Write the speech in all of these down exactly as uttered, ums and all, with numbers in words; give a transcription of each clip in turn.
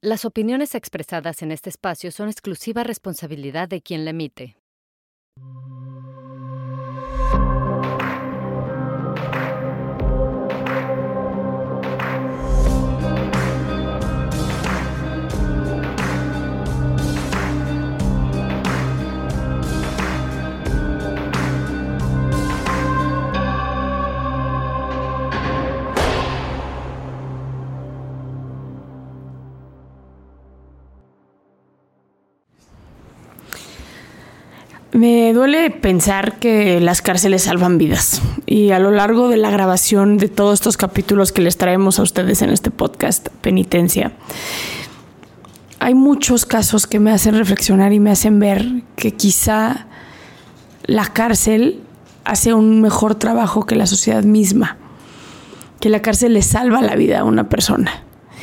Las opiniones expresadas en este espacio son exclusiva responsabilidad de quien la emite. Me duele pensar que las cárceles salvan vidas, y a lo largo de la grabación de todos estos capítulos que les traemos a ustedes en este podcast Penitencia, hay muchos casos que me hacen reflexionar y me hacen ver que quizá la cárcel hace un mejor trabajo que la sociedad misma, que la cárcel le salva la vida a una persona.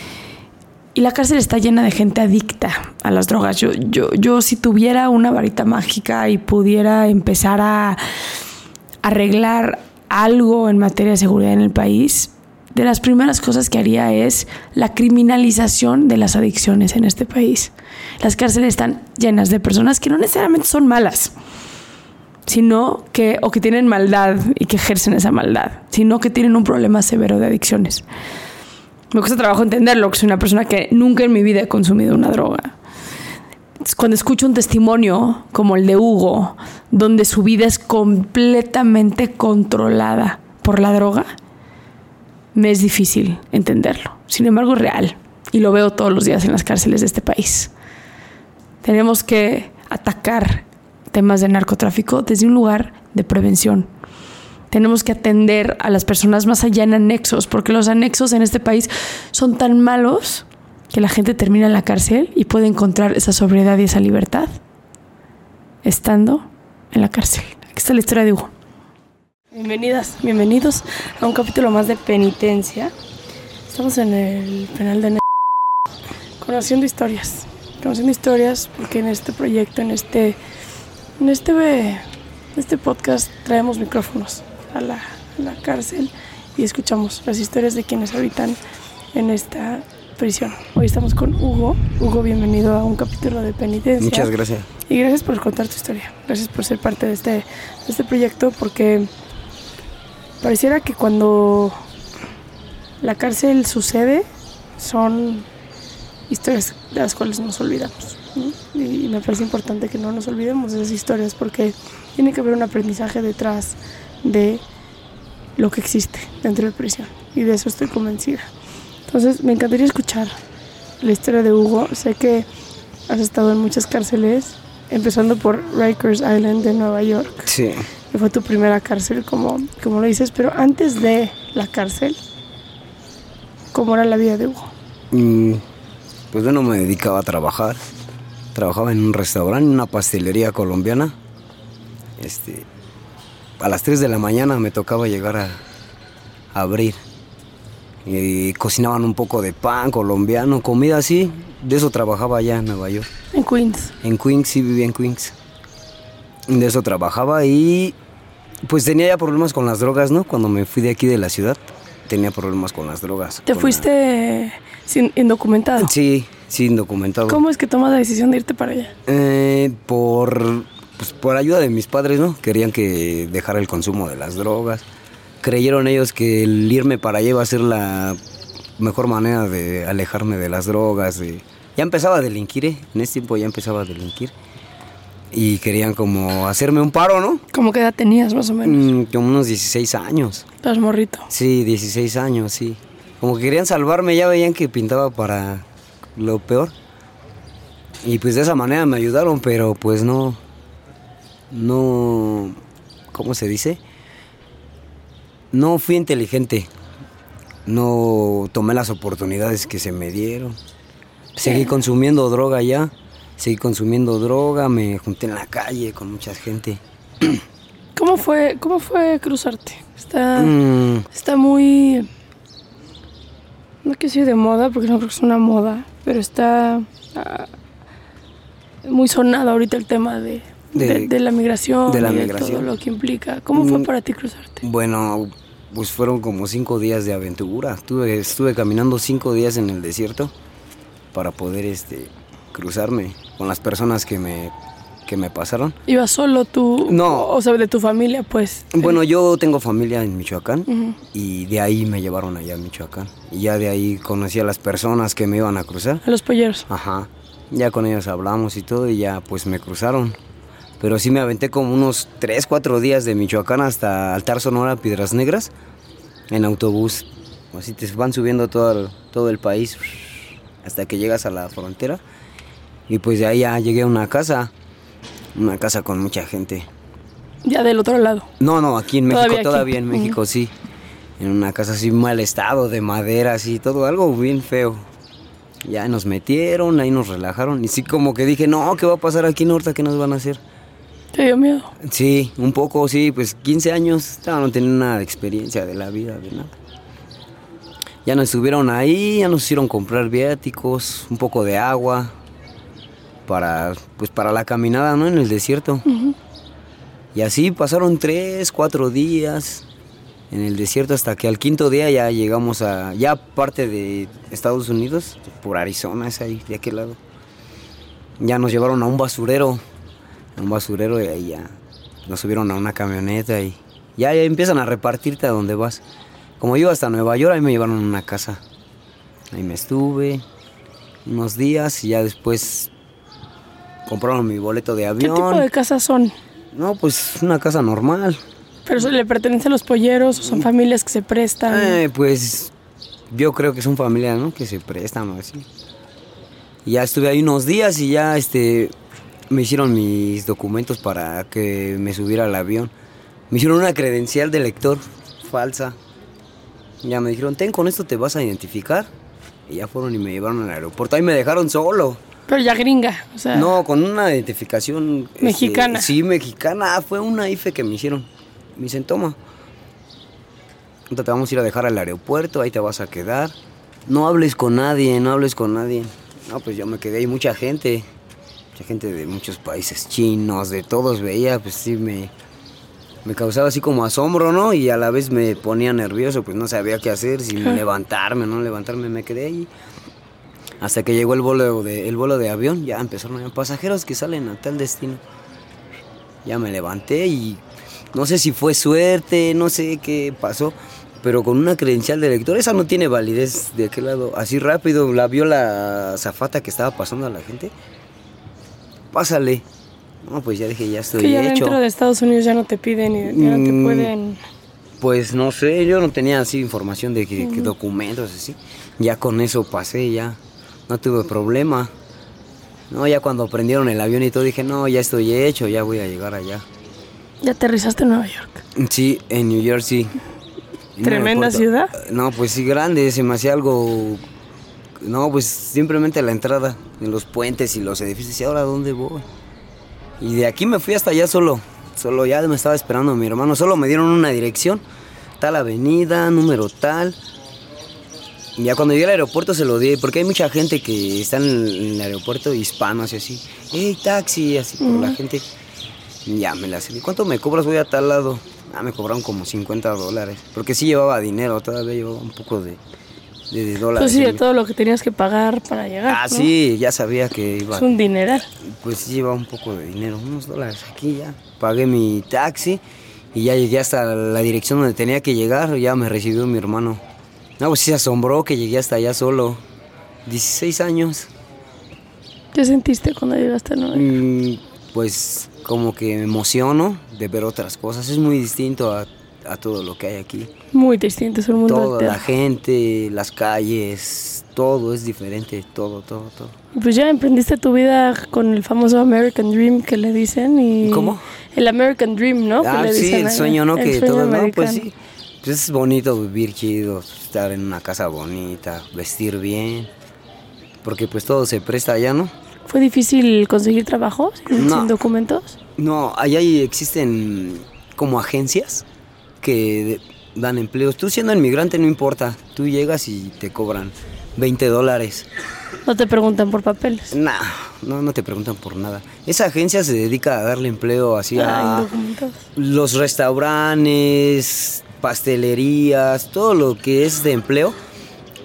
Y la cárcel está llena de gente adicta a las drogas. Yo, yo, yo si tuviera una varita mágica y pudiera empezar a arreglar algo en materia de seguridad en el país, de las primeras cosas que haría es la criminalización de las adicciones en este país. Las cárceles están llenas de personas que no necesariamente son malas, sino que, o que tienen maldad y que ejercen esa maldad, sino que tienen un problema severo de adicciones. Me cuesta trabajo entenderlo, que soy una persona que nunca en mi vida he consumido una droga. Cuando escucho un testimonio como el de Hugo, donde su vida es completamente controlada por la droga, me es difícil entenderlo. Sin embargo, es real, y lo veo todos los días en las cárceles de este país. Tenemos que atacar temas de narcotráfico desde un lugar de prevención. Tenemos que atender a las personas más allá en anexos, porque los anexos en este país son tan malos que la gente termina en la cárcel y puede encontrar esa sobriedad y esa libertad estando en la cárcel. Aquí está la historia de Hugo. Bienvenidas, bienvenidos a un capítulo más de Penitencia. Estamos en el penal de N- conociendo historias, conociendo historias, porque en este proyecto, en este, en este, en este podcast traemos micrófonos A la, a la cárcel y escuchamos las historias de quienes habitan en esta prisión. Hoy estamos con Hugo. Hugo, bienvenido a un capítulo de Penitencia. Muchas gracias. Y gracias por contar tu historia. Gracias por ser parte de este, de este proyecto, porque pareciera que cuando la cárcel sucede son historias de las cuales nos olvidamos, ¿no? Y me parece importante que no nos olvidemos de esas historias, porque tiene que haber un aprendizaje detrás de lo que existe dentro de prisión, y de eso estoy convencida. Entonces me encantaría escuchar la historia de Hugo. Sé que has estado en muchas cárceles, empezando por Rikers Island de Nueva York. Sí. Que fue tu primera cárcel, como, como lo dices, pero antes de la cárcel, ¿cómo era la vida de Hugo? Mm, pues bueno, me dedicaba a trabajar. Trabajaba en un restaurante, en una pastelería colombiana. Este... A las tres de la mañana me tocaba llegar a, a abrir. Y cocinaban un poco de pan colombiano, comida así. De eso trabajaba allá en Nueva York. En Queens. En Queens, sí, vivía en Queens. De eso trabajaba y pues tenía ya problemas con las drogas, ¿no? Cuando me fui de aquí de la ciudad, tenía problemas con las drogas. ¿Te fuiste la... sin, indocumentado? Sí, sí, indocumentado. ¿Cómo es que tomas la decisión de irte para allá? Eh, por... Pues por ayuda de mis padres, ¿no? Querían que dejara el consumo de las drogas. Creyeron ellos que el irme para allá iba a ser la mejor manera de alejarme de las drogas. De... Ya empezaba a delinquir, ¿eh? En ese tiempo ya empezaba a delinquir. Y querían como hacerme un paro, ¿no? ¿Cómo qué edad tenías, más o menos? Mm, como unos dieciséis años. ¿Estás morrito? Sí, dieciséis años, sí. Como que querían salvarme, ya veían que pintaba para lo peor. Y pues de esa manera me ayudaron, pero pues no... No, ¿cómo se dice? No fui inteligente, no tomé las oportunidades que se me dieron. Seguí consumiendo droga ya, seguí consumiendo droga, me junté en la calle con mucha gente. ¿Cómo fue, cómo fue cruzarte? Está, mm. está muy, no quiero decir de moda, porque no creo que es una moda, pero está uh, muy sonado ahorita el tema de... De, de, de la migración, de la y migración. De todo lo que implica. ¿Cómo fue para ti cruzarte? Bueno, pues fueron como cinco días de aventura. Estuve, estuve caminando cinco días en el desierto para poder este, cruzarme con las personas que me, que me pasaron. ¿Ibas solo tú? No. O sea, de tu familia, pues. Bueno, yo tengo familia en Michoacán Uh-huh. y de ahí me llevaron allá a Michoacán. Y ya de ahí conocí a las personas que me iban a cruzar. A los polleros. Ajá. Ya con ellos hablamos y todo y ya pues me cruzaron. Pero sí me aventé como unos tres, cuatro días de Michoacán hasta Altar Sonora, Piedras Negras, en autobús. Así te van subiendo todo el, todo el país hasta que llegas a la frontera. Y pues de ahí ya llegué a una casa, una casa con mucha gente. Ya del otro lado. No, no, aquí en México, Todavía aquí. todavía en México, uh-huh. sí. En una casa así mal estado, de madera, así, todo algo bien feo. Ya nos metieron, ahí nos relajaron. Y sí como que dije, no, ¿qué va a pasar aquí en Horta? ¿Qué nos van a hacer? ¿Te dio miedo? Sí, un poco, sí, pues quince años, no, no tenía nada de experiencia de la vida, de nada. Ya nos estuvieron ahí, ya nos hicieron comprar viáticos, un poco de agua, para, pues para la caminada, ¿no? En el desierto. Uh-huh. Y así pasaron tres, cuatro días en el desierto hasta que al quinto día ya llegamos a, ya parte de Estados Unidos, por Arizona, es ahí, de aquel lado. Ya nos llevaron a un basurero. un basurero y ahí ya nos subieron a una camioneta y ya, ya empiezan a repartirte a donde vas. Como yo hasta Nueva York, ahí me llevaron a una casa. Ahí me estuve unos días y ya después compraron mi boleto de avión. ¿Qué tipo de casas son? No, pues una casa normal. ¿Pero eso le pertenece a los polleros o son familias que se prestan? Eh, pues yo creo que son familias, ¿no? Que se prestan o así. Y ya estuve ahí unos días y ya este... me hicieron mis documentos para que me subiera al avión. Me hicieron una credencial de lector falsa. Ya me dijeron, ten, con esto te vas a identificar. Y ya fueron y me llevaron al aeropuerto. Ahí me dejaron solo. Pero ya gringa, o sea... No, con una identificación... ¿Mexicana? Este, sí, mexicana. Fue una I F E que me hicieron. Me dicen, toma. Te vamos a ir a dejar al aeropuerto, ahí te vas a quedar. No hables con nadie, no hables con nadie. No, pues yo me quedé ahí, mucha gente. Mucha gente de muchos países, chinos, de todos veía, pues sí me, me causaba así como asombro, ¿no? Y a la vez me ponía nervioso, pues no sabía qué hacer, si levantarme o no levantarme, me quedé ahí. Hasta que llegó el vuelo de, el vuelo de avión, ya empezaron a ver pasajeros que salen a tal destino. Ya me levanté y no sé si fue suerte, no sé qué pasó, pero con una credencial de lector, esa no tiene validez de aquel lado. Así rápido, la vio la azafata que estaba pasando a la gente. Pásale. No, pues ya dije, ya estoy que ya hecho. dentro de Estados Unidos ya no te piden, ya no te Mm, pueden... Pues no sé, yo no tenía así información de que, uh-huh. que documentos así. Ya con eso pasé, ya no tuve problema. No, ya cuando prendieron el avión y todo dije, no, ya estoy hecho, ya voy a llegar allá. ¿Ya aterrizaste en Nueva York? Sí, en New Jersey. ¿Tremenda ciudad? No, pues sí, grande, se me hacía algo... No, pues simplemente la entrada, en los puentes y los edificios. ¿Y ahora dónde voy? Y de aquí me fui hasta allá solo. Solo ya me estaba esperando mi hermano. Solo me dieron una dirección. Tal avenida, número tal. Y ya cuando llegué al aeropuerto se lo di. Porque hay mucha gente que está en el, en el aeropuerto, hispanos y así. ¡Hey, taxi! Así por uh-huh. la gente. Y ya me la seguí. ¿Cuánto me cobras? Voy a tal lado. Ah, me cobraron como cincuenta dólares. Porque sí llevaba dinero. Todavía llevaba un poco de... de, de dólares. Pues sí, de todo lo que tenías que pagar para llegar. Ah, ¿no? sí, ya sabía que iba. Es un dineral. Pues sí, llevaba un poco de dinero, unos dólares aquí ya. Pagué mi taxi y ya llegué hasta la dirección donde tenía que llegar. Ya me recibió mi hermano. No, pues sí se asombró que llegué hasta allá solo. dieciséis años. ¿Qué sentiste cuando llegaste a Nueva York? Mm, pues como que me emociono de ver otras cosas. Es muy distinto a, a todo lo que hay aquí. Muy distinto, es un mundo Toda entero. la gente, las calles, todo es diferente, todo, todo, todo. Pues ya emprendiste tu vida con el famoso American Dream que le dicen y... ¿Cómo? El American Dream, ¿no? Ah, que le sí, dicen el allá. sueño, ¿no? El Que sueño todo, no, americano. pues sí. Pues es bonito vivir chido, estar en una casa bonita, vestir bien, porque pues todo se presta allá, ¿no? ¿Fue difícil conseguir trabajo sin, No. sin documentos? No, allá hay- existen como agencias que de- dan empleos. Tú siendo inmigrante no importa, tú llegas y te cobran veinte dólares. No te preguntan por papeles. Nah, no, no te preguntan por nada. Esa agencia se dedica a darle empleo así Ah, a indocumentados. los restaurantes, pastelerías, todo lo que es de empleo,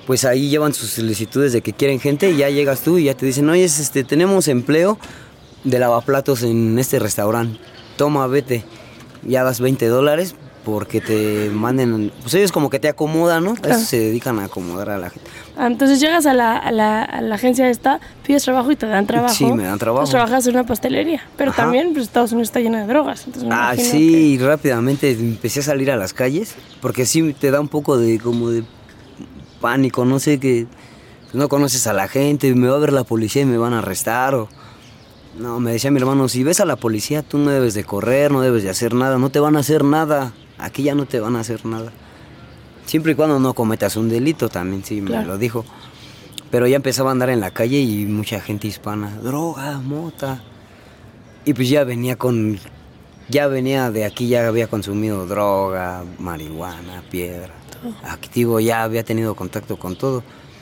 pues ahí llevan sus solicitudes de que quieren gente y ya llegas tú y ya te dicen, oye, este, tenemos empleo de lavaplatos en este restaurante, toma, vete, ya das veinte dólares porque te manden, pues ellos como que te acomodan, ¿no? Claro. A eso se dedican a acomodar a la gente. Ah, entonces llegas a la, a, la, a la agencia esta, pides trabajo y te dan trabajo. Sí, me dan trabajo. Pues trabajas en una pastelería, pero Ajá. también pues, Estados Unidos está lleno de drogas. Entonces, me Ah, imagino sí, que- y rápidamente empecé a salir a las calles, porque sí te da un poco de como de pánico, no sé, que no conoces a la gente, me va a ver la policía y me van a arrestar o... No, me decía mi hermano, si ves a la policía tú no debes de correr, no debes de hacer nada, no te van a hacer nada, aquí ya no te van a hacer nada. Siempre y cuando no cometas un delito, también sí me Claro. lo dijo. Pero ya empezaba a andar en la calle y mucha gente hispana, droga, mota. Y pues ya venía con, ya venía de aquí, ya había consumido droga, marihuana, piedra, activo, ya había tenido contacto con todo.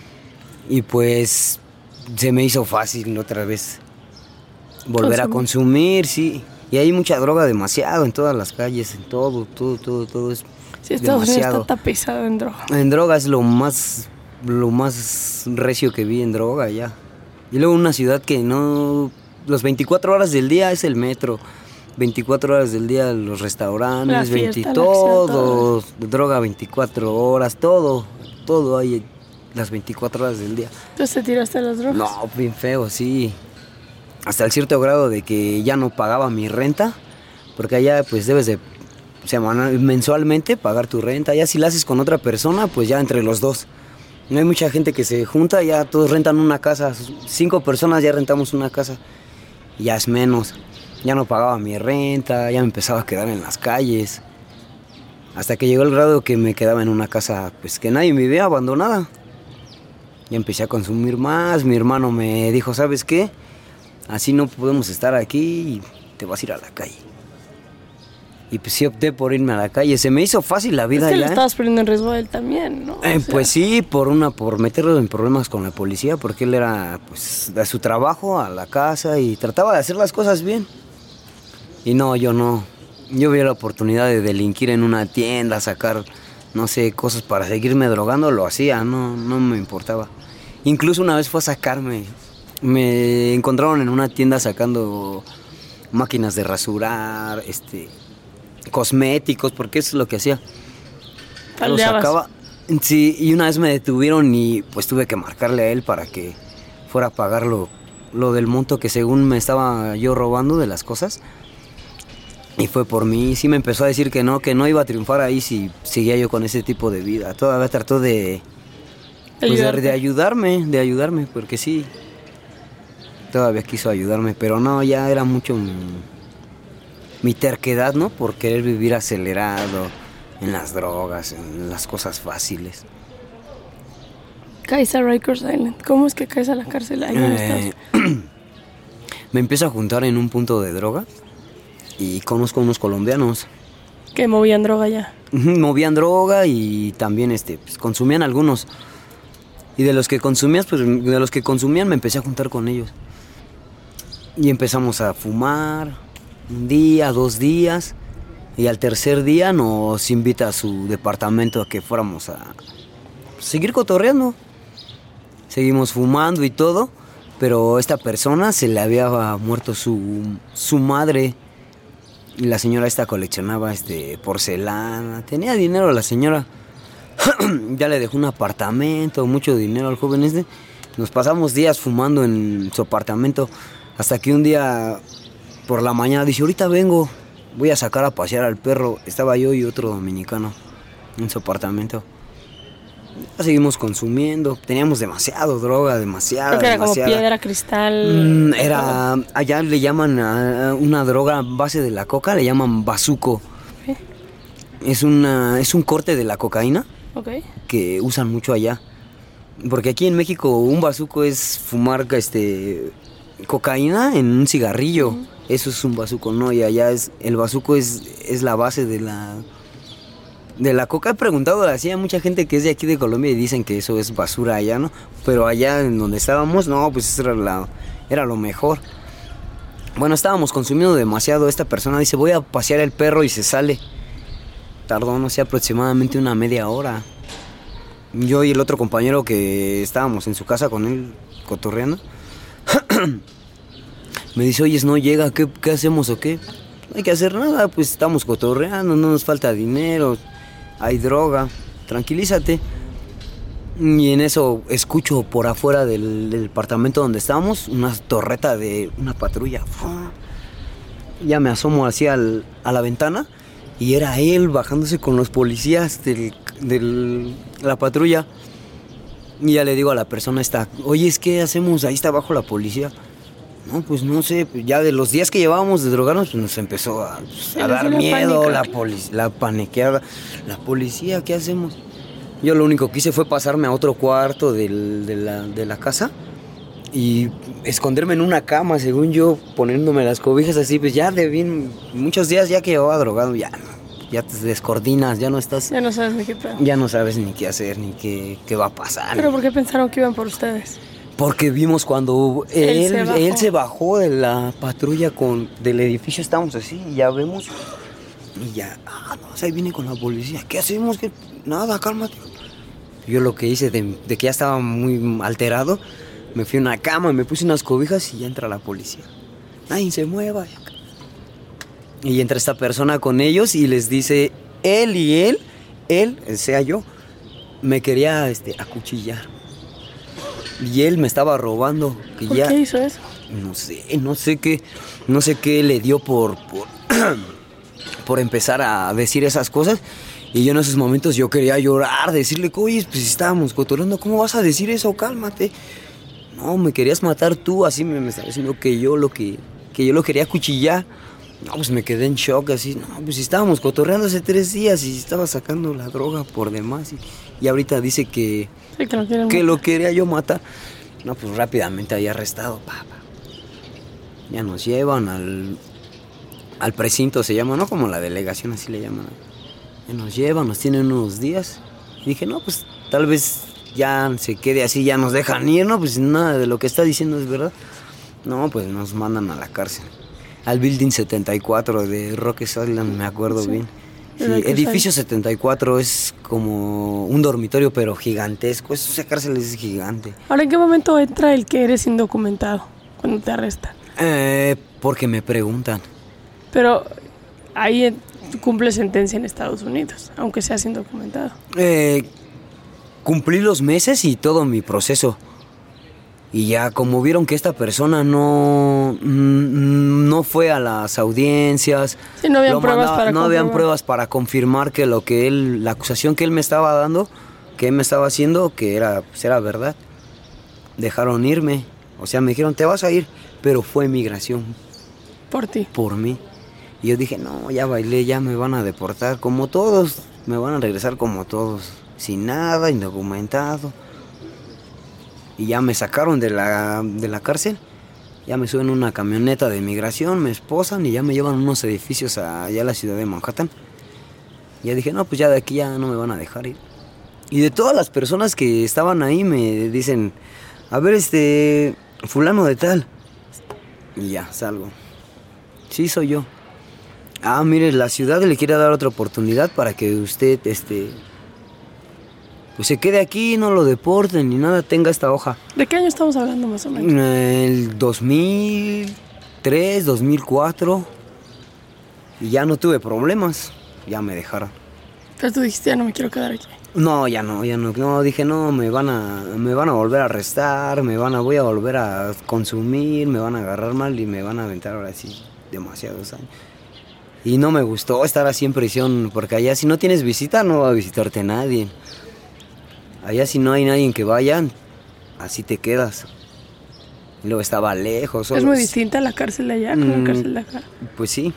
Y pues se me hizo fácil otra vez volver a consumir, sí. Y hay mucha droga demasiado en todas las calles, en todo, todo, todo, todo es Sí, Estados Unidos demasiado. está tapizado en droga. En droga es lo más, lo más recio que vi en droga ya. Y luego una ciudad que no, los veinticuatro horas del día es el metro, veinticuatro horas del día los restaurantes, La fiesta, veinte, la todo, todo. droga veinticuatro horas, todo, todo hay las veinticuatro horas del día. Entonces te tiraste a las drogas. No, bien feo, sí. Hasta el cierto grado de que ya no pagaba mi renta, porque allá pues debes de semanal, mensualmente pagar tu renta. Ya si la haces con otra persona, pues ya entre los dos. No hay mucha gente que se junta, ya todos rentan una casa. Cinco personas ya rentamos una casa. Ya es menos. Ya no pagaba mi renta, ya me empezaba a quedar en las calles. Hasta que llegó el grado que me quedaba en una casa pues que nadie me vivía, abandonada. Ya empecé a consumir más. Mi hermano me dijo, ¿sabes qué? Así no podemos estar aquí y te vas a ir a la calle. Y pues sí opté por irme a la calle. Se me hizo fácil la vida Es que le ya. estabas poniendo en riesgo a él también, ¿no? O Eh, sea, pues sí, por una, por meterlo en problemas con la policía, porque él era pues de su trabajo a la casa y trataba de hacer las cosas bien. Y no, yo no. Yo vi la oportunidad de delinquir en una tienda, sacar, no sé, cosas para seguirme drogando, lo hacía, no, no me importaba. Incluso una vez fue a sacarme. Me encontraron en una tienda sacando máquinas de rasurar, este, cosméticos, porque eso es lo que hacía. Lo Faldeabas. sacaba. Sí, y una vez me detuvieron y pues tuve que marcarle a él para que fuera a pagar lo, lo del monto que según me estaba yo robando de las cosas. Y fue por mí, sí me empezó a decir que no, que no iba a triunfar ahí si seguía yo con ese tipo de vida. Todavía trató de, pues, de, Ayudarte. de ayudarme, de ayudarme, porque sí, todavía quiso ayudarme, pero no, ya era mucho mi, mi terquedad, ¿no? Por querer vivir acelerado en las drogas, en las cosas fáciles. Caes a Rikers Island. ¿Cómo es que caes a la cárcel ahí en Eh, Estados me empiezo a juntar en un punto de droga y conozco unos colombianos. que movían droga ya? Ujú, movían droga y también este, pues, consumían algunos. Y de los que consumías, pues de los que consumían me empecé a juntar con ellos. Y empezamos a fumar un día, dos días. Y al tercer día nos invita a su departamento a que fuéramos a seguir cotorreando. Seguimos fumando y todo, pero a esta persona se le había muerto su, su madre. Y la señora esta coleccionaba este, porcelana. Tenía dinero la señora. Ya le dejó un apartamento, mucho dinero al joven este. Nos pasamos días fumando en su apartamento. Hasta que un día por la mañana dice, ahorita vengo, voy a sacar a pasear al perro. Estaba yo y otro dominicano en su apartamento. Ya seguimos consumiendo. Teníamos demasiado droga, demasiada, Creo que era como demasiada. piedra, cristal. Mm, era, allá le llaman a una droga base de la coca, le llaman bazuco. ¿Qué? Es una, es un corte de la cocaína Ok. que usan mucho allá. Porque aquí en México un bazuco es fumar este cocaína en un cigarrillo. Uh-huh. Eso es un bazuco, ¿no? Y allá es el bazuco es, es la base de la de la coca. He preguntado así a mucha gente que es de aquí de Colombia y dicen que eso es basura allá, ¿no? Pero allá en donde estábamos, no, pues eso era, la, era lo mejor. Bueno, estábamos consumiendo demasiado. Esta persona dice, voy a pasear el perro y se sale. Tardó, no sé, aproximadamente una media hora. Yo y el otro compañero que estábamos en su casa con él cotorreando, me dice, oye, no llega, ¿qué, qué hacemos o qué? No hay que hacer nada, pues estamos cotorreando, no nos falta dinero, hay droga, tranquilízate. Y en eso escucho por afuera del, del departamento donde estábamos una torreta de una patrulla. Ya me asomo hacia el, a la ventana y era él bajándose con los policías de la patrulla. Y ya le digo a la persona esta, oye, es que hacemos, ahí está abajo la policía. No, pues no sé, ya de los días que llevábamos de drogarnos, pues nos empezó a, pues, a dar miedo, la, poli- la paniqueada. La policía, ¿qué hacemos? Yo lo único que hice fue pasarme a otro cuarto del, de, la, de la casa y esconderme en una cama, según yo, poniéndome las cobijas así, pues ya de bien, muchos días ya que llevaba drogado, ya, ya te descoordinas, ya no estás... Ya no sabes ni qué pedo. Ya no sabes ni qué hacer, ni qué, qué va a pasar. ¿Pero por qué pensaron que iban por ustedes? Porque vimos cuando él, él, se, bajó. él se bajó de la patrulla con, del edificio, estábamos así, y ya vemos, y ya, ah, no, ahí viene con la policía, ¿qué hacemos? ¿Qué? Nada, cálmate. Yo lo que hice, de, de que ya estaba muy alterado, me fui a una cama, me puse unas cobijas y ya entra la policía. Nadie se mueva. Y entra esta persona con ellos y les dice, él y él, él, sea yo, me quería este, acuchillar. Y él me estaba robando. Que ¿Por ya, qué hizo eso? No sé, no sé qué, no sé qué le dio por, por, por empezar a decir esas cosas. Y yo en esos momentos yo quería llorar, decirle, oye, pues estábamos cotorreando, ¿cómo vas a decir eso? Cálmate. No, me querías matar tú, así me, me estaba diciendo que yo lo que, que yo lo quería acuchillar. No, pues me quedé en shock, así, no, pues estábamos cotorreando hace tres días y estaba sacando la droga por demás. Y, y ahorita dice que, sí, que, lo, que lo quería yo matar. No, pues rápidamente había arrestado, papá. Ya nos llevan al, al precinto, se llama, ¿no? Como la delegación, así le llaman. Ya nos llevan, nos tienen unos días. Y dije, no, pues tal vez ya se quede así, ya nos dejan ir, ¿no? Pues nada de lo que está diciendo es verdad. No, pues nos mandan a la cárcel. Al Building setenta y cuatro de Rikers Island, me acuerdo sí. bien. Sí, edificio setenta y cuatro es como un dormitorio, pero gigantesco. Esa cárcel es gigante. Ahora, ¿en qué momento entra el que eres indocumentado cuando te arrestan? Eh, porque me preguntan. Pero ahí cumple sentencia en Estados Unidos, aunque seas indocumentado. Eh, cumplí los meses y todo mi proceso. Y ya como vieron que esta persona no, no fue a las audiencias, sí, no habían pruebas mandaba, para no habían pruebas para confirmar que lo que él, la acusación que él me estaba dando, que él me estaba haciendo, que era, pues era verdad. Dejaron irme, o sea, me dijeron, te vas a ir, pero fue migración. Por ti. Por mí. Y yo dije, no, ya bailé, ya me van a deportar, como todos, me van a regresar como todos, sin nada, indocumentado. Y ya me sacaron de la, de la cárcel, ya me suben a una camioneta de migración, me esposan y ya me llevan a unos edificios allá a la ciudad de Manhattan. Y ya dije, no, pues ya de aquí ya no me van a dejar ir. Y de todas las personas que estaban ahí me dicen, a ver, este, fulano de tal. Y ya, salgo. Sí, soy yo. Ah, mire, la ciudad le quiere dar otra oportunidad para que usted, este... pues se quede aquí, no lo deporten ni nada, tenga esta hoja. ¿De qué año estamos hablando más o menos? El dos mil tres, dos mil cuatro. Y ya no tuve problemas, ya me dejaron. Pero tú dijiste, ya no me quiero quedar aquí. No, ya no, ya no, no, dije, no, me van a, me van a volver a arrestar, me van a, voy a volver a consumir, me van a agarrar mal y me van a aventar ahora sí demasiados años. Y no me gustó estar así en prisión, porque allá si no tienes visita no va a visitarte nadie. Allá si no hay nadie que vaya, así te quedas. Y luego estaba lejos. ¿Es muy distinta la cárcel de allá con mm, la cárcel de acá? Pues sí.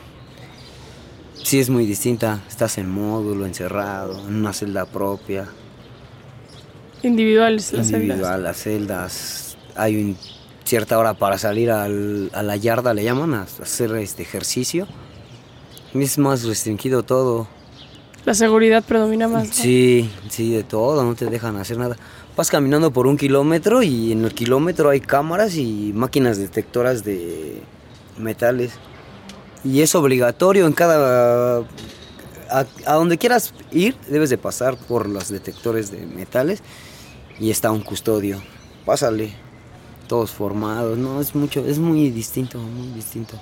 Sí es muy distinta. Estás en módulo, encerrado, en una celda propia. ¿Individuales las celdas? Individual, las celdas. Hay un, cierta hora para salir al, a la yarda, le llaman, a hacer este ejercicio. Es más restringido todo. La seguridad predomina más, ¿no? Sí, sí, de todo, no te dejan hacer nada. Vas caminando por un kilómetro y en el kilómetro hay cámaras y máquinas detectoras de metales. Y es obligatorio en cada... a, a donde quieras ir, debes de pasar por los detectores de metales y está un custodio. Pásale, todos formados, no, es mucho, es muy distinto, muy distinto.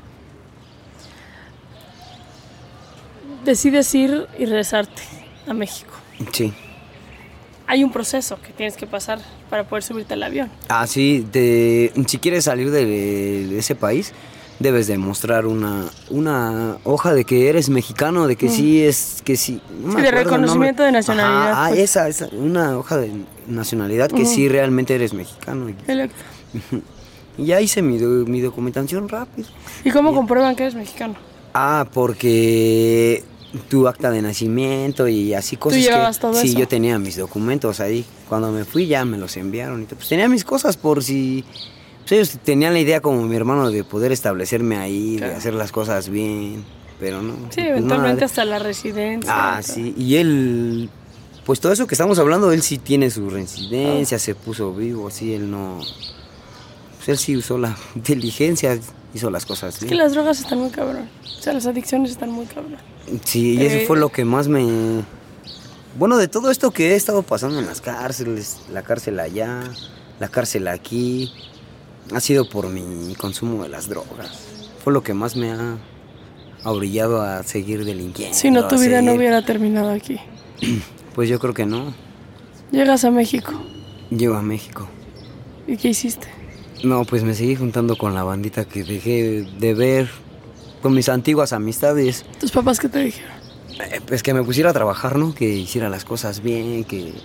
Decides ir y regresarte a México. Sí. Hay un proceso que tienes que pasar para poder subirte al avión. Ah, sí, de, si quieres salir de, de ese país, debes demostrar una, una hoja de que eres mexicano, de que mm. sí es, que sí... No sí, de reconocimiento de nacionalidad. Ajá, pues. ah, esa, esa, una hoja de nacionalidad que uh-huh. sí realmente eres mexicano. Exacto. Y ya hice mi, mi documentación rápido. ¿Y cómo ya. comprueban que eres mexicano? Ah, porque tu acta de nacimiento y así cosas. ¿Tú llevabas que, todo sí, eso? Yo tenía mis documentos ahí. Cuando me fui ya me los enviaron. Y pues tenía mis cosas por si... Pues ellos tenían la idea como mi hermano de poder establecerme ahí, claro. de hacer las cosas bien, pero no. Sí, pues eventualmente nada. hasta la residencia. Ah, sí, y él, pues todo eso que estamos hablando, él sí tiene su residencia, oh. se puso vivo, así, él no... Pues él sí usó la inteligencia, hizo las cosas bien. Es que las drogas están muy cabrón, o sea, las adicciones están muy cabrón. Sí, y eh. eso fue lo que más me... Bueno, de todo esto que he estado pasando en las cárceles, la cárcel allá, la cárcel aquí... Ha sido por mi consumo de las drogas. Fue lo que más me ha orillado a seguir delinquiendo. Si no, tu vida no hubiera terminado aquí. Pues yo creo que no. Llegas a México. Llego a México. ¿Y qué hiciste? No, pues me seguí juntando con la bandita que dejé de ver, con mis antiguas amistades. ¿Tus papás qué te dijeron? Eh, pues que me pusiera a trabajar, ¿no? Que hiciera las cosas bien, que...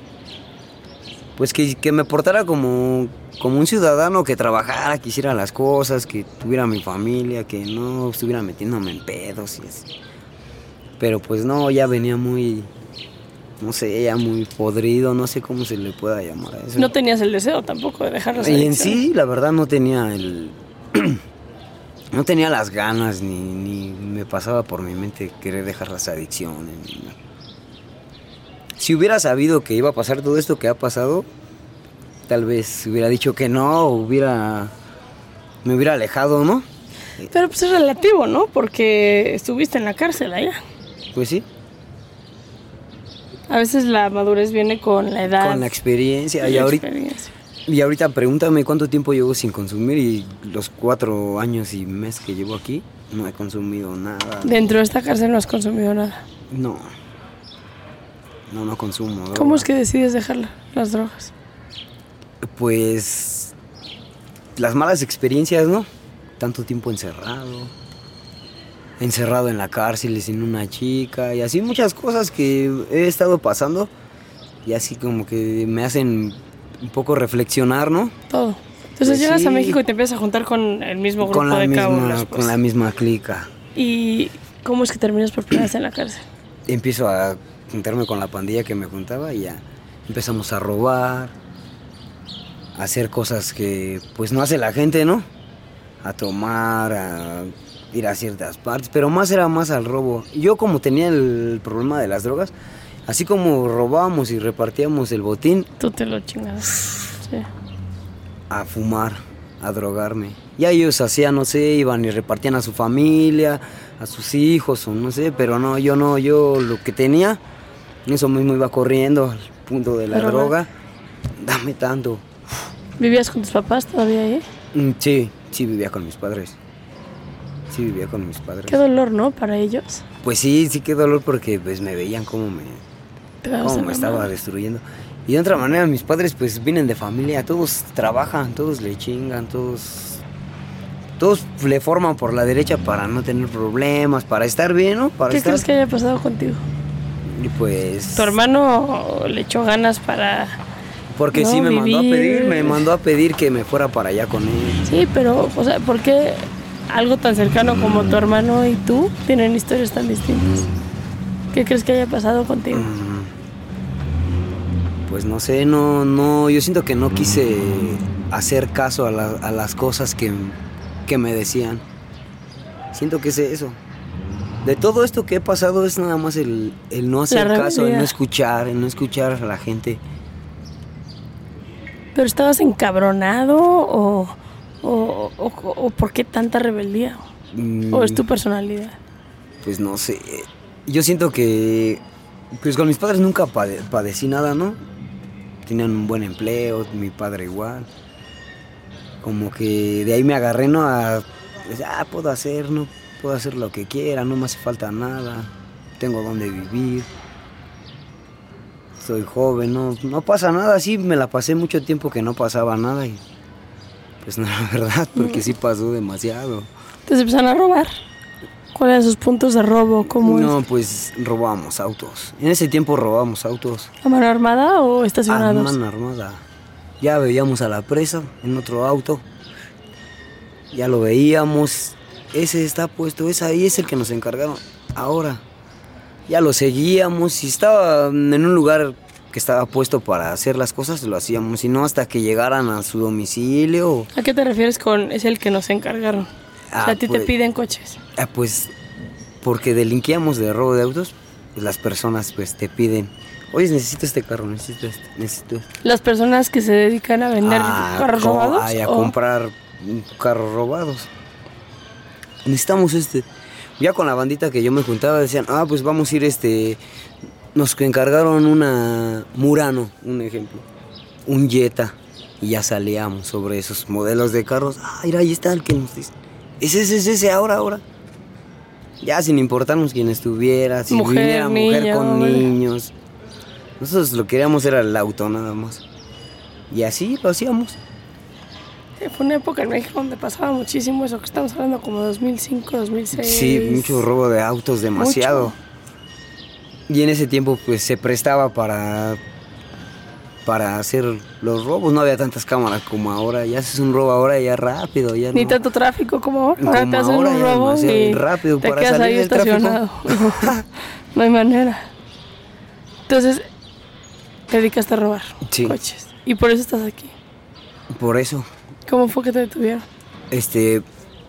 Pues que, que me portara como, como un ciudadano, que trabajara, que hiciera las cosas, que tuviera mi familia, que no estuviera metiéndome en pedos y así. Pero pues no, ya venía muy, no sé, ya muy podrido, no sé cómo se le pueda llamar a eso. No tenías el deseo tampoco de dejar las Y adicciones. en sí, la verdad, no tenía el... no tenía las ganas, ni, ni me pasaba por mi mente querer dejar las adicciones, ni nada. Si hubiera sabido que iba a pasar todo esto que ha pasado, tal vez hubiera dicho que no, hubiera, me hubiera alejado, ¿no? Pero pues es relativo, ¿no? Porque estuviste en la cárcel allá. Pues sí. A veces la madurez viene con la edad. Con la experiencia. Y, y, la ahorita, experiencia. y ahorita pregúntame cuánto tiempo llevo sin consumir y los cuatro años y mes que llevo aquí no he consumido nada. Dentro de esta cárcel no has consumido nada. No. No, no consumo droga. ¿Cómo es que decides dejar las drogas? Pues las malas experiencias, ¿no? Tanto tiempo encerrado, encerrado en la cárcel sin una chica y así muchas cosas que he estado pasando y así como que me hacen un poco reflexionar, ¿no? Todo. Entonces pues llegas sí. a México y te empiezas a juntar con el mismo grupo con la de misma, cábulas. Pues. Con la misma clica. ¿Y cómo es que terminas por primera vez en la cárcel? Empiezo a juntarme con la pandilla que me juntaba y ya empezamos a robar, a hacer cosas que pues no hace la gente, ¿no? A tomar, a ir a ciertas partes, pero más era más al robo. Yo como tenía el problema de las drogas, así como robábamos y repartíamos el botín, tú te lo chingabas. Sí. A fumar, a drogarme. Ya ellos hacían, no sé, iban y repartían a su familia, a sus hijos o no sé, pero no, yo no, yo lo que tenía, eso mismo iba corriendo al punto de la pero droga. Bueno. Dame tanto. ¿Vivías con tus papás todavía ahí? Sí, sí vivía con mis padres. Sí vivía con mis padres. Qué dolor, ¿no? Para ellos. Pues sí, sí, qué dolor porque pues me veían cómo me, cómo me estaba destruyendo. Y de otra manera mis padres pues vienen de familia, todos trabajan, todos le chingan, todos... Todos le forman por la derecha para no tener problemas, para estar bien, ¿no? Para ¿Qué estar... crees que haya pasado contigo? Y pues... ¿Tu hermano le echó ganas para...? Porque no, sí me vivir. mandó a pedir, me mandó a pedir que me fuera para allá con él. Sí, pero, o sea, ¿por qué algo tan cercano como tu hermano y tú tienen historias tan distintas? ¿Qué crees que haya pasado contigo? Pues no sé, no, no, yo siento que no quise hacer caso a, la, a las cosas que, que me decían. Siento que es eso. De todo esto que he pasado es nada más el, el no hacer caso, el no escuchar, el no escuchar a la gente. ¿Pero estabas encabronado o, o, o, o por qué tanta rebeldía? Mm, ¿O es tu personalidad? Pues no sé. yo siento que, pues con mis padres nunca pade- padecí nada, ¿no? Tenían un buen empleo, mi padre igual. Como que de ahí me agarré, ¿no? A, pues, ah, puedo hacer, ¿no? Puedo hacer lo que quiera, no me hace falta nada. Tengo donde vivir. Soy joven, no, no pasa nada. Sí, me la pasé mucho tiempo que no pasaba nada y pues no, la verdad, porque sí pasó demasiado. Entonces empezaron a robar. ¿Cuáles eran sus puntos de robo? ¿Cómo No, es? pues robábamos autos. En ese tiempo robábamos autos. ¿A mano armada o A estacionados? mano armada. Ya veíamos a la presa en otro auto. Ya lo veíamos. Ese está puesto, ese ahí es el que nos encargaron. Ahora. Ya lo seguíamos. Y estaba en un lugar que estaba puesto para hacer las cosas, lo hacíamos. Y no hasta que llegaran a su domicilio. ¿A qué te refieres con es el que nos encargaron? Ah, o sea, a ti pues, te piden coches. Ah, pues porque delinquíamos de robo de autos, pues las personas pues te piden, oye, necesito este carro, necesito este, necesito este. Las personas que se dedican a vender Ah, carros co- robados. ay, a ¿o? comprar carros robados. Necesitamos este. Ya con la bandita que yo me juntaba decían, ah, pues vamos a ir este. Nos encargaron una Murano, un ejemplo, un Jetta, y ya salíamos sobre esos modelos de carros. Ah, mira, ahí está el que nos dice. Ese, ese, ese, ese, ahora, ahora. Ya sin importarnos quién estuviera, si Mujer, viniera mujer niño, con hombre. niños. Nosotros lo que queríamos era el auto nada más. Y así lo hacíamos. Sí, fue una época en México donde pasaba muchísimo eso, que estamos hablando como dos mil cinco, dos mil seis. Sí, mucho robo de autos, demasiado. Mucho. Y en ese tiempo pues se prestaba para, para hacer los robos. No había tantas cámaras como ahora. Ya haces un robo ahora ya rápido. Ya Ni no. tanto tráfico como ahora. Ahora Como te hacen ahora, un ya robo demasiado y rápido te para quedas salir ahí del tráfico. estacionado. No hay manera. Entonces, te dedicaste a robar Sí. coches. Y por eso estás aquí. Por eso. ¿Cómo fue que te detuvieron? Este.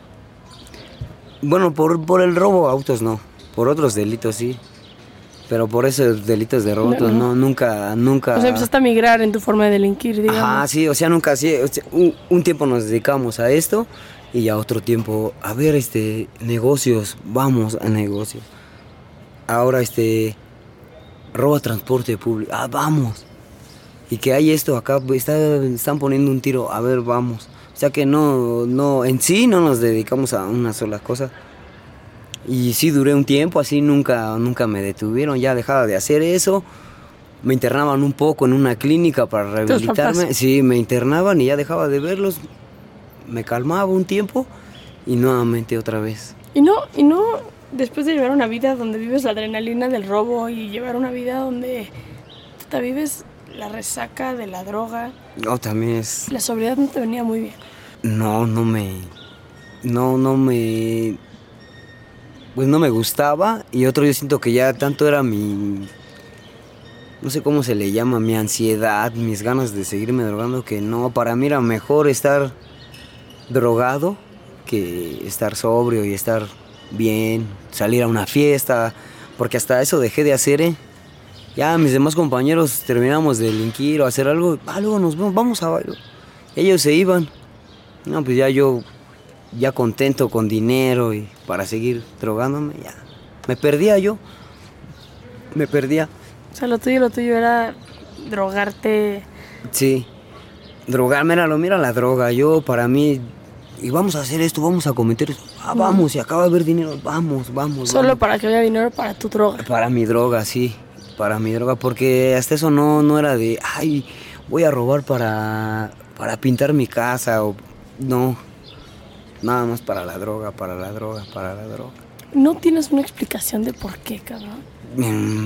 Bueno, por, por el robo a autos no. Por otros delitos sí. Pero por esos delitos de robo No, autos no. no, nunca, nunca. O sea, empezaste a migrar en tu forma de delinquir, digamos. Ajá, sí, o sea, nunca así. O sea, un, un tiempo nos dedicamos a esto y ya otro tiempo a ver este negocios, vamos a negocios. Ahora este roba transporte público, ah, vamos. Y que hay esto acá, está, están poniendo un tiro, a ver, vamos. O sea que no, no, en sí no nos dedicamos a una sola cosa. Y sí duré un tiempo, así nunca, nunca me detuvieron, ya dejaba de hacer eso. Me internaban un poco en una clínica para rehabilitarme. papás? Sí, me internaban y ya dejaba de verlos. Me calmaba un tiempo y nuevamente otra vez. Y no, y no, después de llevar una vida donde vives la adrenalina del robo y llevar una vida donde te vives la resaca de la droga, No, también es... la sobriedad no te venía muy bien. No, no me... No, no me... Pues no me gustaba. Y otro, yo siento que ya tanto era mi... No sé cómo se le llama, mi ansiedad, mis ganas de seguirme drogando, que no, para mí era mejor estar drogado que estar sobrio y estar bien, salir a una fiesta, porque hasta eso dejé de hacer, ¿eh? Ya mis demás compañeros terminamos de delinquir o hacer algo, ah, luego nos vamos, vamos a bailar. Ellos se iban, no, pues ya yo, ya contento con dinero y para seguir drogándome, ya, me perdía yo, me perdía. O sea, lo tuyo, lo tuyo era drogarte. Sí, drogarme era lo, mira la droga, yo para mí, y vamos a hacer esto, vamos a cometer esto, ah, vamos, y acaba de haber dinero, vamos, vamos. Solo vamos. para que haya dinero para tu droga. Para mi droga, sí, para mi droga, porque hasta eso no, no era de, ay, voy a robar para, para pintar mi casa, o no, nada más para la droga, para la droga, para la droga. No tienes una explicación de por qué, cabrón. Mm,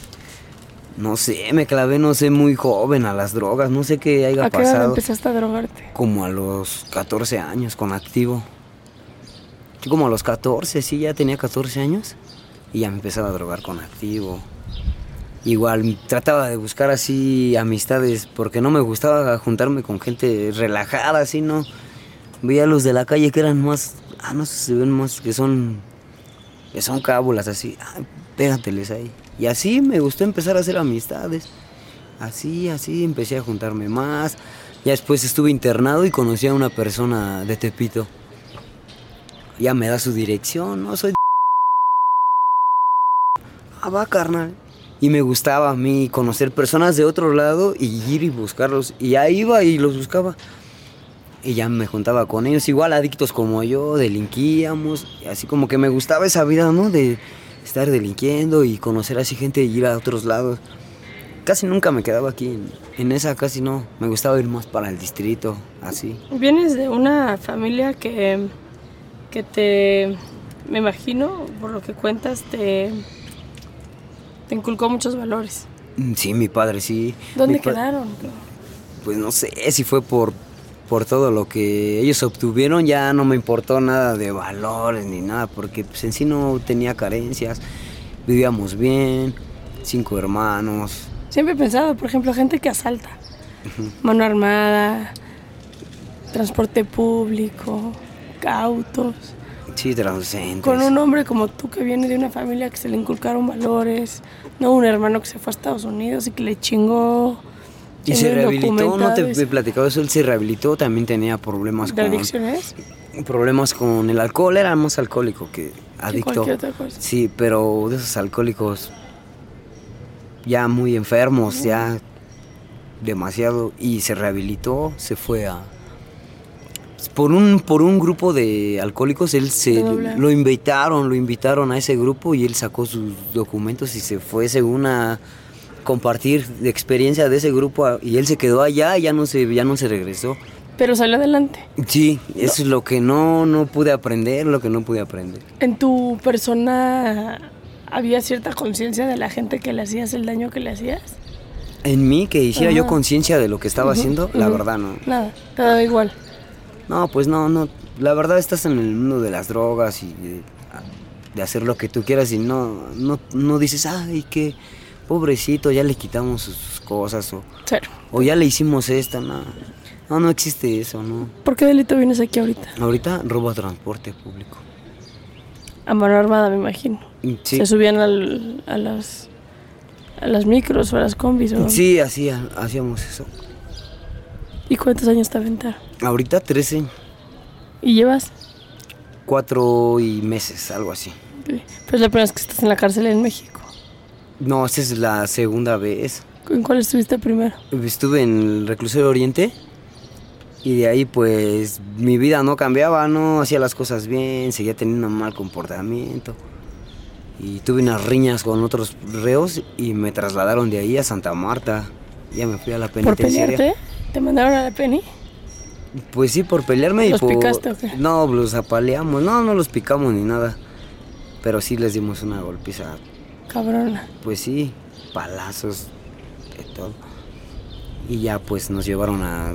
no sé, me clavé, no sé, muy joven a las drogas, no sé qué haya ¿A qué edad pasado. empezaste a drogarte? Como a los catorce años, con activo. Yo como a los catorce, sí, ya tenía catorce años. Y ya me empezaba a drogar con activo. Igual trataba de buscar así amistades, porque no me gustaba juntarme con gente relajada, así, ¿no? Veía a los de la calle que eran más, ah, no sé si se ven más, que son, que son cábulas, así, ah, pégateles ahí. Y así me gustó empezar a hacer amistades. Así, así, empecé a juntarme más. Ya después estuve internado y conocí a una persona de Tepito. Ya me da su dirección, ¿no? Soy de... ah, va, carnal. Y me gustaba a mí conocer personas de otro lado y ir y buscarlos. Y ahí iba y los buscaba. Y ya me juntaba con ellos, igual adictos como yo, delinquíamos. Y así como que me gustaba esa vida, ¿no? De estar delinquiendo y conocer así gente y ir a otros lados. Casi nunca me quedaba aquí, en, en esa casi no. Me gustaba ir más para el distrito, así. Vienes de una familia que, que te, me imagino, por lo que cuentas, te, te inculcó muchos valores. Sí, mi padre, sí. ¿Dónde Mi pa- quedaron? Pues no sé si fue por, por todo lo que ellos obtuvieron, ya no me importó nada de valores ni nada, porque pues en sí no tenía carencias, vivíamos bien, cinco hermanos. Siempre he pensado, por ejemplo, gente que asalta, mano armada, transporte público, autos. Sí, transcendentes. Con un hombre como tú que viene de una familia que se le inculcaron valores, no un hermano que se fue a Estados Unidos y que le chingó. Y se rehabilitó, no te documentales. he platicado eso, él se rehabilitó, también tenía problemas ¿De con... adicciones? Problemas con el alcohol, era más alcohólico que adicto. cualquier otra cosa. Sí, pero de esos alcohólicos ya muy enfermos, ya demasiado, y se rehabilitó, se fue a... Por un, por un grupo de alcohólicos, él se De doble A. lo invitaron, lo invitaron a ese grupo y él sacó sus documentos y se fue según a compartir de experiencia de ese grupo a- y él se quedó allá y ya no se, ya no se regresó. Pero salió adelante. Sí, eso es lo que no, no pude aprender, lo que no pude aprender. En tu persona había cierta conciencia de la gente que le hacías el daño que le hacías. En mí, que hiciera yo Ajá. conciencia de lo que estaba Ujú, haciendo, la ujú. verdad no. Nada, te daba igual. No, pues no, no. La verdad estás en el mundo de las drogas y de, de hacer lo que tú quieras y no, no, no dices, ay, qué pobrecito, ya le quitamos sus cosas o, Cero. o ya le hicimos esto, no. No, no existe eso, no. ¿Por qué delito vienes aquí ahorita? Ahorita robo a transporte público. A mano armada, me imagino. Sí, Se subían al- a las a las micros o a las combis. ¿O? sí, así hacíamos eso. ¿Y cuántos años te aventaron? Ahorita trece, ¿Y llevas? cuatro y meses, algo así. Pues es la primera vez que estás en la cárcel en México. No, esta es la segunda vez. ¿En cuál estuviste primero? Estuve en el reclusorio Oriente y de ahí pues mi vida no cambiaba, no hacía las cosas bien, seguía teniendo un mal comportamiento. Y tuve unas riñas con otros reos y me trasladaron de ahí a Santa Marta. Ya me fui a la ¿Por penitenciaria. pelearte? ¿Te mandaron a la Penny? Pues sí, por pelearme y ¿Los por... picaste o qué? No, los apaleamos, no, no los picamos ni nada. Pero sí les dimos una golpiza. Cabrona. Pues sí, palazos, de todo. Y ya pues nos llevaron a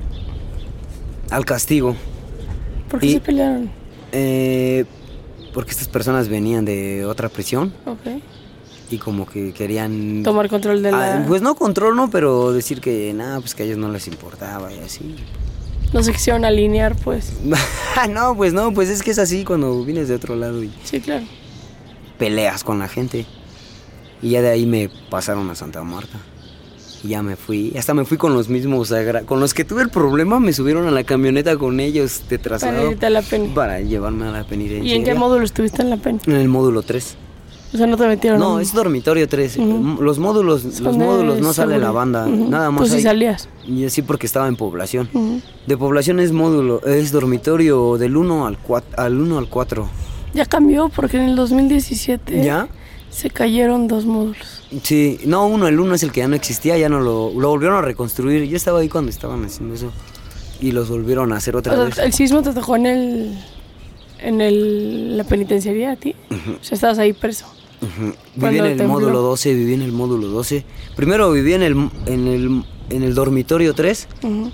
al castigo. ¿Por qué Y- se pelearon? Eh, porque estas personas venían de otra prisión Ok. y como que querían... Tomar control de la... Ah, pues no control, no, pero decir que nada, pues que a ellos no les importaba y así. No se quisieron alinear, pues. No, pues no, pues es que es así cuando vienes de otro lado y Sí, claro. peleas con la gente. Y ya de ahí me pasaron a Santa Marta. Y ya me fui, hasta me fui con los mismos, agra- con los que tuve el problema, me subieron a la camioneta con ellos de Para traslado irte a la Penny. para llevarme a la penitenciaria. ¿Y en qué módulo estuviste en la Penny? En el módulo tres. O sea, no te metieron No, en- es dormitorio tres. Ujú. Los módulos, los Son de módulos no sale la seguridad. banda, Ujú. nada más Tú sí hay- salías. Y así porque estaba en población. Ujú. De población es módulo, es dormitorio del uno al cuatro, al uno al cuatro. Ya cambió porque en el dos mil diecisiete ¿Ya? se cayeron dos módulos. Sí, no, uno, el uno es el que ya no existía, ya no lo, lo volvieron a reconstruir. Yo estaba ahí cuando estaban haciendo eso y los volvieron a hacer otra O sea, vez. el sismo te tocó en el en el, la penitenciaría a ti. O sea, estabas ahí preso. Ujú. Viví Cuando en el tembló. módulo doce, viví en el módulo doce. Primero viví en el, en el, en el dormitorio tres Ujú.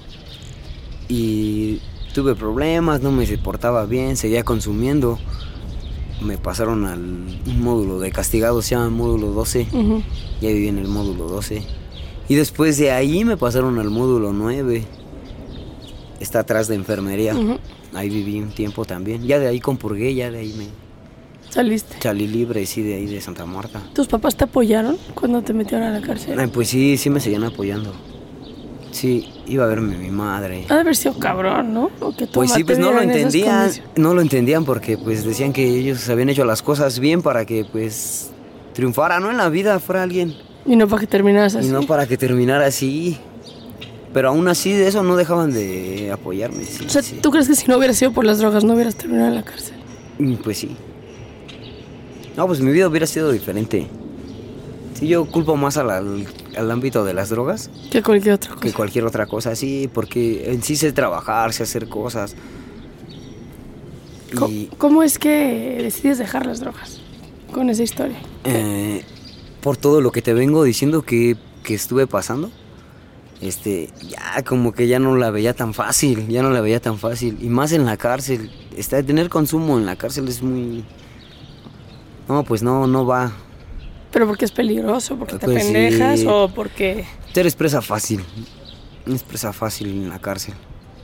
y tuve problemas, no me portaba bien, seguía consumiendo. Me pasaron al un módulo de castigados, se llama módulo doce. Ujú. Ya viví en el módulo doce. Y después de ahí me pasaron al módulo nueve. Está atrás de enfermería. Ujú. Ahí viví un tiempo también. Ya de ahí compurgué, ya de ahí me Saliste. salí libre, sí, de ahí de Santa Marta. ¿Tus papás te apoyaron cuando te metieron a la cárcel? Ay, pues sí, sí me seguían apoyando. Sí, iba a verme mi madre. Ha de haber sido cabrón, ¿no? O que tu Pues mamá sí, te pues no viera lo en esas entendían, condiciones. no lo entendían porque pues decían que ellos habían hecho las cosas bien para que pues triunfara, ¿no? En la vida, fuera alguien. Y no para que terminaras así. Y no para que terminara así. Pero aún así de eso no dejaban de apoyarme. Sí, o sea, sí. ¿tú crees que si no hubieras sido por las drogas no hubieras terminado en la cárcel? Pues sí. No, pues mi vida hubiera sido diferente. Sí, yo culpo más al, al, al ámbito de las drogas. Que cualquier otra cosa. Que cualquier otra cosa, sí. Porque en sí sé trabajar, sé hacer cosas. ¿Cómo, y, ¿Cómo es que decides dejar las drogas? Con esa historia. Eh, por todo lo que te vengo diciendo que, que estuve pasando. Este, ya como que ya no la veía tan fácil, ya no la veía tan fácil. Y más en la cárcel, este, tener consumo en la cárcel es muy... No, pues no, no va. ¿Pero porque es peligroso? ¿Porque te Pues pendejas? sí. ¿O porque...? Eres presa fácil, eres presa fácil en la cárcel.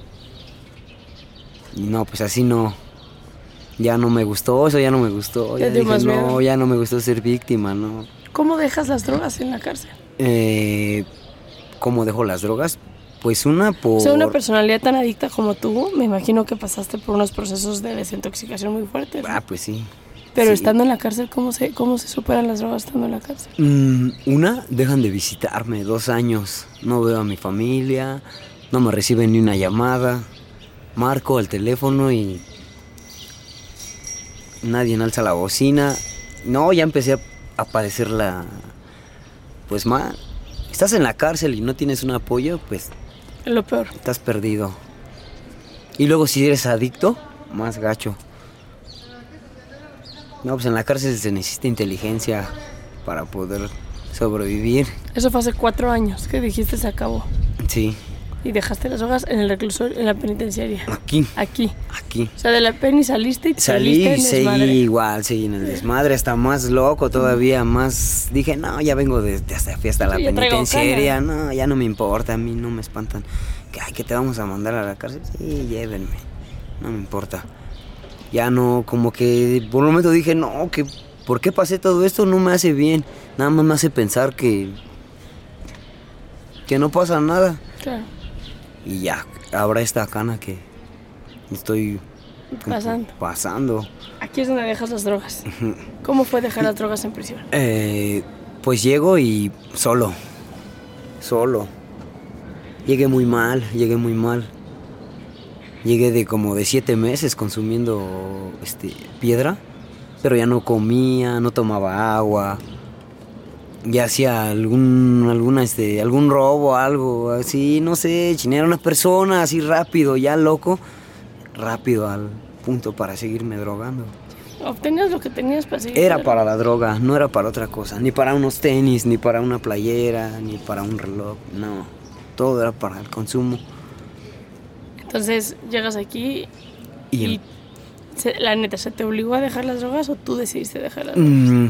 Y no, pues así no. Ya no me gustó, eso ya no me gustó. Ya dio dije, más miedo. no, ya no me gustó ser víctima, no. ¿Cómo dejas las drogas en la cárcel? Eh... ¿Cómo dejo las drogas? Pues una por... O sea, una personalidad tan adicta como tú, me imagino que pasaste por unos procesos de desintoxicación muy fuertes, ¿no? Ah, pues sí. Pero sí. estando en la cárcel, ¿cómo se, cómo se superan las drogas estando en la cárcel? Mm, una, dejan de visitarme dos años. No veo a mi familia, no me reciben ni una llamada. Marco al teléfono y... nadie alza la bocina. No, ya empecé a, a padecer la... Pues más... Estás en la cárcel y no tienes un apoyo, pues... Es lo peor. Estás perdido. Y luego si eres adicto, más gacho. No, pues en la cárcel se necesita inteligencia para poder sobrevivir. Eso fue hace cuatro años que dijiste se acabó. Sí. Y dejaste las drogas en el reclusorio, en la penitenciaria. Aquí. Aquí. Aquí. O sea, de la peni saliste y te Salí saliste y en seguí desmadre. igual, seguí en el desmadre, hasta más loco todavía, más... Dije, no, ya vengo de, de hasta fiesta a la Sí, ya traigo penitenciaria, cana. no, ya no me importa, a mí no me espantan. Que, ay, que te vamos a mandar a la cárcel, sí, llévenme, no me importa. Ya no, como que por un momento dije, no, que ¿por qué pasé todo esto? No me hace bien, nada más me hace pensar que... que no pasa nada. Claro. Y ya, habrá esta cana que estoy... Pasando. Pasando. Aquí es donde dejas las drogas. ¿Cómo fue dejar las drogas en prisión? Eh, pues llego y solo, solo. Llegué muy mal, llegué muy mal. Llegué de como de siete meses consumiendo este, piedra, pero ya no comía, no tomaba agua. Ya hacía algún, alguna, este, algún robo, algo así, no sé, chinear a una persona así rápido, ya loco, rápido al punto para seguirme drogando. ¿Obtenías lo que tenías para seguir? Era para la droga, no era para otra cosa, ni para unos tenis, ni para una playera, ni para un reloj, no, todo era para el consumo. Entonces llegas aquí Y, y, en- se- la neta, ¿se te obligó a dejar las drogas o tú decidiste dejar las drogas? mm,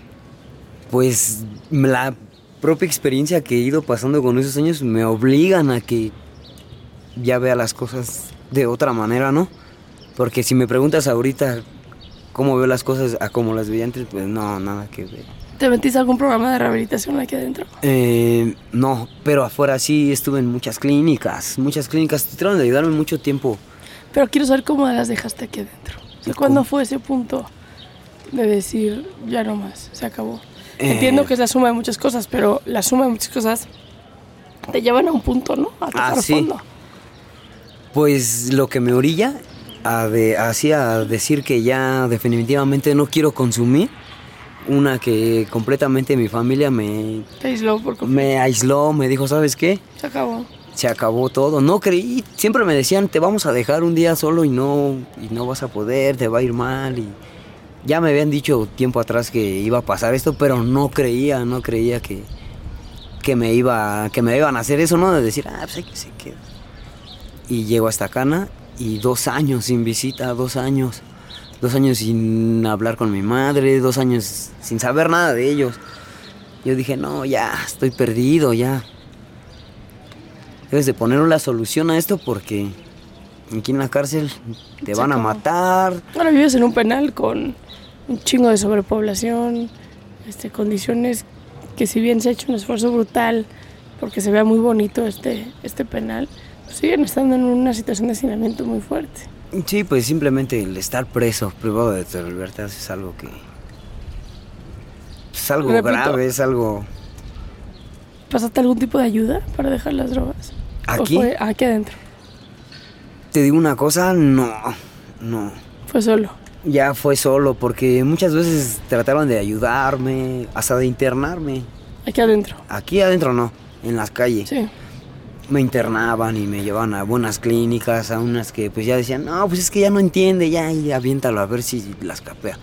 pues la propia experiencia que he ido pasando con esos años me obligan a que ya vea las cosas de otra manera, ¿no? Porque si me preguntas ahorita cómo veo las cosas a como las veía antes, pues no, nada que ver. ¿Te metiste a algún programa de rehabilitación aquí adentro? Eh, no, pero afuera sí estuve en muchas clínicas, muchas clínicas, trataron de ayudarme mucho tiempo. Pero quiero saber cómo las dejaste aquí adentro. O sea, ¿Y ¿cuándo cómo? fue ese punto de decir, ya no más, se acabó? Eh. Entiendo que es la suma de muchas cosas, pero la suma de muchas cosas te llevan a un punto, ¿no? A tocar Ah, sí. fondo. Pues lo que me orilla a de, así a decir que ya definitivamente no quiero consumir, una que completamente mi familia me, Te aisló por completo. me aisló, me dijo, ¿sabes qué? Se acabó. Se acabó todo. No creí, siempre me decían, te vamos a dejar un día solo y no, y no vas a poder, te va a ir mal. Y ya me habían dicho tiempo atrás que iba a pasar esto, pero no creía, no creía que, que, me, iba, que me iban a hacer eso, ¿no? De decir, ah, pues hay que se quede. Y llego a esta cana y dos años sin visita, dos años. Dos años sin hablar con mi madre, dos años sin saber nada de ellos. Yo dije, no, ya, estoy perdido, ya. Debes de poner una solución a esto porque aquí en la cárcel te Se van a acabó. matar. Ahora vives en un penal con un chingo de sobrepoblación, este, condiciones que si bien se ha hecho un esfuerzo brutal porque se vea muy bonito este, este penal, pues siguen estando en una situación de hacinamiento muy fuerte. Sí, pues simplemente el estar preso, privado de tu libertad, es algo que... Es es algo Repito, grave, es algo... ¿Pasaste algún tipo de ayuda para dejar las drogas? ¿Aquí? ¿O fue aquí adentro? Te digo una cosa, no, no. Fue solo. Ya fue solo, porque muchas veces trataron de ayudarme, hasta de internarme. Aquí adentro. Aquí adentro no, en las calles. Sí. Me internaban y me llevaban a buenas clínicas, a unas que pues ya decían, no, pues es que ya no entiende, ya, ya aviéntalo a ver si las capea.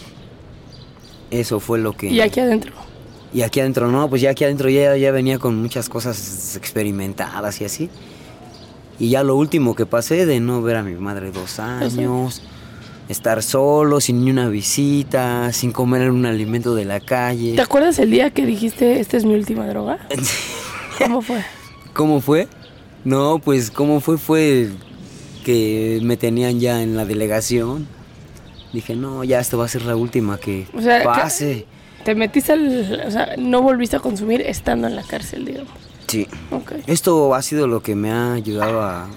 Eso fue lo que... ¿Y aquí adentro? Y aquí adentro no, pues ya aquí adentro ya, ya venía con muchas cosas experimentadas y así. Y ya lo último que pasé de no ver a mi madre dos años, estar solo, sin ni una visita, sin comer un alimento de la calle. ¿Te acuerdas el día que dijiste, esta es mi última droga? ¿Cómo fue? ¿Cómo fue? No, pues cómo fue fue que me tenían ya en la delegación. Dije, no, ya esto va a ser la última que O sea, pase. ¿Te metiste al... o sea, no volviste a consumir estando en la cárcel, digamos? Sí. Okay. Esto ha sido lo que me ha ayudado a...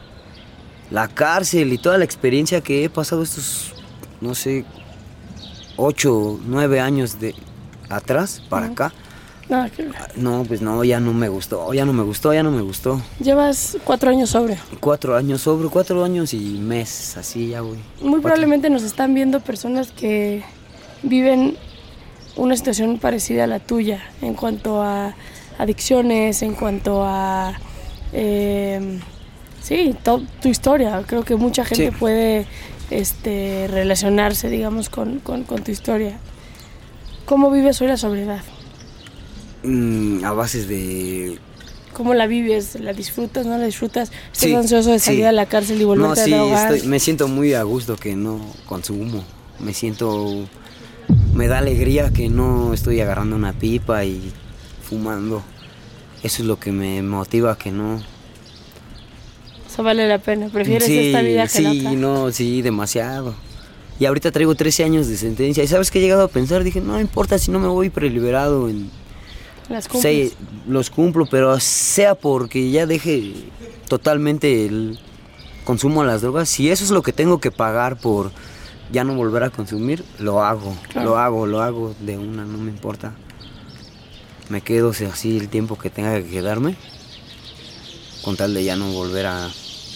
La cárcel y toda la experiencia que he pasado estos, no sé, ocho, nueve años de atrás para Uh-huh. acá. Nada que ver. No, pues no, ya no me gustó, ya no me gustó, ya no me gustó. Llevas cuatro años sobrio. Cuatro años sobre, cuatro años y meses, así ya voy. Muy Cuatro. probablemente nos están viendo personas que viven una situación parecida a la tuya en cuanto a adicciones, en cuanto a... Eh, sí, to, tu historia. Creo que mucha gente Sí. puede este, relacionarse, digamos, con, con, con tu historia. ¿Cómo vives hoy la sobriedad? Mm, a bases de... ¿Cómo la vives? ¿La disfrutas? ¿No la disfrutas? ¿Estás Sí, ansioso de salir sí. a la cárcel y volverte No, sí, a drogar? estoy, me siento muy a gusto que no consumo. Me siento... Me da alegría que no estoy agarrando una pipa y fumando. Eso es lo que me motiva que no... Eso vale la pena. ¿Prefieres sí, esta vida que sí, la otra? no, sí, demasiado. Y ahorita traigo trece años de sentencia. ¿Y sabes qué he llegado a pensar? Dije, no importa si no me voy preliberado en... Las cumples. Sí, los cumplo, pero sea porque ya deje totalmente el consumo de las drogas. Si eso es lo que tengo que pagar por ya no volver a consumir, lo hago, Claro. lo hago, lo hago de una, no me importa. Me quedo o sea, así el tiempo que tenga que quedarme, con tal de ya no volver a...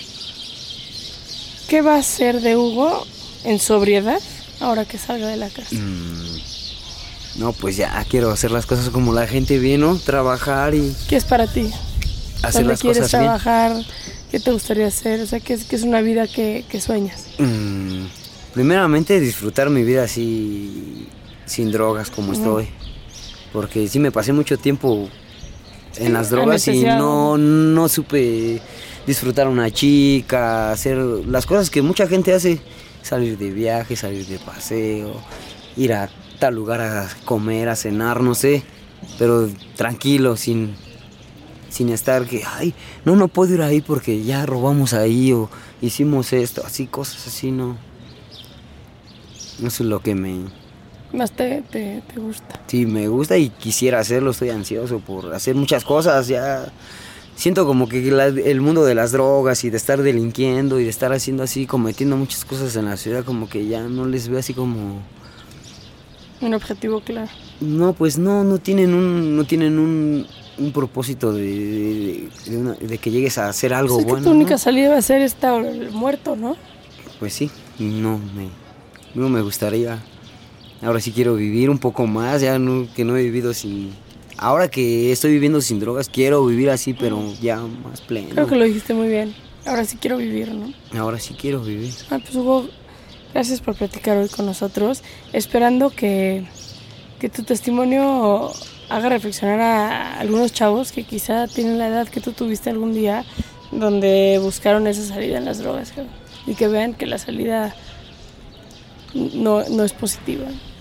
¿Qué va a hacer de Hugo en sobriedad ahora que salga de la cárcel? Mm, no, pues ya quiero hacer las cosas como la gente bien, ¿no? Trabajar y ¿Qué es para ti? hacer ¿Dónde las quieres cosas bien. trabajar? ¿Qué te gustaría hacer? O sea, ¿qué es, qué es una vida que, que sueñas? Mm, primeramente disfrutar mi vida así, sin drogas como Ujú. estoy. Porque sí me pasé mucho tiempo en las drogas y anestesiado. no, no supe disfrutar a una chica, hacer las cosas que mucha gente hace. Salir de viaje, salir de paseo, ir a tal lugar a comer, a cenar, no sé. Pero tranquilo, sin, sin estar que, ay, no, no puedo ir ahí porque ya robamos ahí o hicimos esto, así, cosas así, no. Eso es lo que me... Más te, te, te gusta. Sí, me gusta y quisiera hacerlo, estoy ansioso por hacer muchas cosas, ya... Siento como que la- el mundo de las drogas y de estar delinquiendo y de estar haciendo así, cometiendo muchas cosas en la ciudad, como que ya no les veo así como... Un objetivo claro. No, pues no, no tienen un, no tienen un, un propósito de, de, de una- de que llegues a hacer algo Pues es que bueno. tu única ¿no? salida va a ser estar muerto, ¿no? Pues sí, no me, no me gustaría. Ahora sí quiero vivir un poco más, ya no, que no he vivido sin... Ahora que estoy viviendo sin drogas, quiero vivir así, pero ya más pleno. Creo que lo dijiste muy bien. Ahora sí quiero vivir, ¿no? Ahora sí quiero vivir. Ah, pues Hugo, gracias por platicar hoy con nosotros, esperando que, que tu testimonio haga reflexionar a algunos chavos que quizá tienen la edad que tú tuviste algún día, donde buscaron esa salida en las drogas, cabrón, y que vean que la salida no, no es positiva.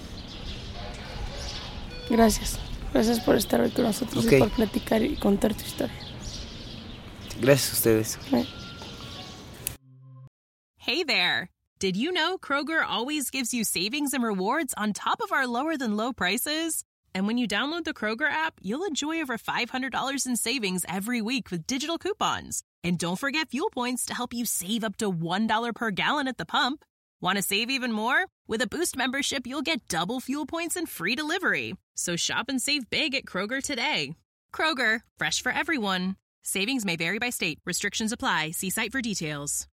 Gracias, gracias por estar hoy con nosotros Ok. y por platicar y contar tu historia. Gracias a ustedes. Bye. Hey there! Did you know Kroger always gives you savings and rewards on top of our lower than low prices? And when you download the Kroger app, you'll enjoy over five hundred dollars in savings every week with digital coupons. And don't forget fuel points to help you save up to one dollar per gallon at the pump. Want to save even more? With a Boost membership, you'll get double fuel points and free delivery. So shop and save big at Kroger today. Kroger, fresh for everyone. Savings may vary by state. Restrictions apply. See site for details.